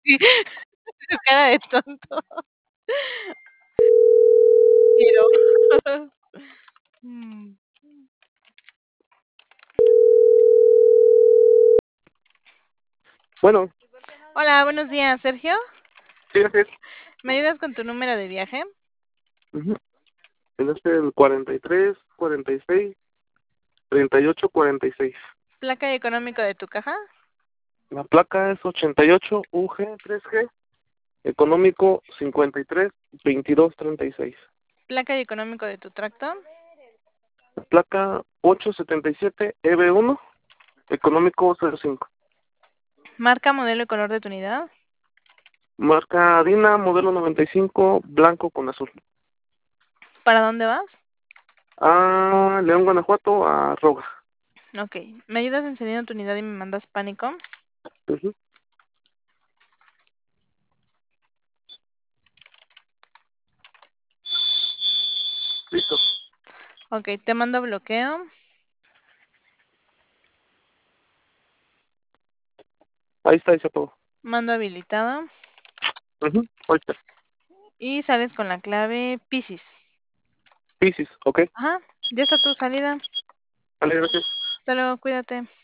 Sí, su cara de tonto. Pero mm. Bueno, Hola, buenos días, Sergio. sí, así es. ¿Me ayudas con tu número de viaje? Ujú. Es el 43, 46, 38, 46. Placa y económico de tu caja. La placa es 88 UG 3G, económico 53, 22, 36. Placa y económico de tu tracto. La placa 877 EB1, económico 05. Marca, modelo y color de tu unidad. Marca Dina, modelo 95, blanco con azul. ¿Para dónde vas? A León, Guanajuato, a Roga. Ok. ¿Me ayudas encendiendo tu unidad y me mandas pánico? Ujú. Listo. Ok, te mando bloqueo. Ahí está, dice todo. Mando habilitado. Ahorita. Y sales con la clave Piscis. Piscis, ok. Ajá. Ya está tu salida. Vale, gracias. Hasta luego, cuídate.